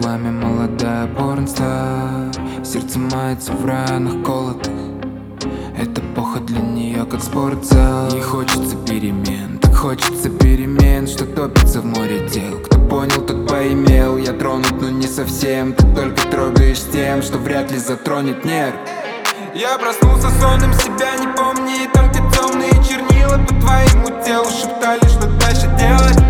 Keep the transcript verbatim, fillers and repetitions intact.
маме молодая порнстар. Сердце мается в ранах колотых. Это эпоха для нее как спортзал. Ей хочется перемен, так хочется перемен, что топится в море тел. Кто понял, тот поимел. Я тронут, но не совсем. Ты только трогаешь тем, что вряд ли затронет нерв. Я проснулся сонным, себя не помни. Там, где темные чернила по твоему телу шептали, что дальше делать.